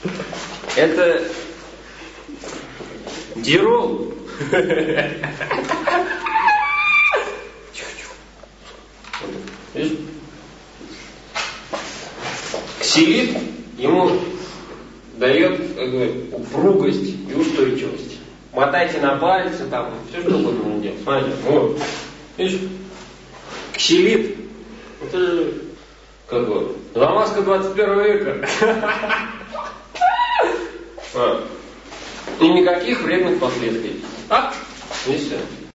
Это дирол. Видишь? Ксилит ему дает упругость и устойчивость. Мотайте на пальцы, там, все что угодно можно делать. Смотрите, вот. Видишь? Ксилит. Это же, как бы, замазка 21 века. И никаких вредных последствий. И все.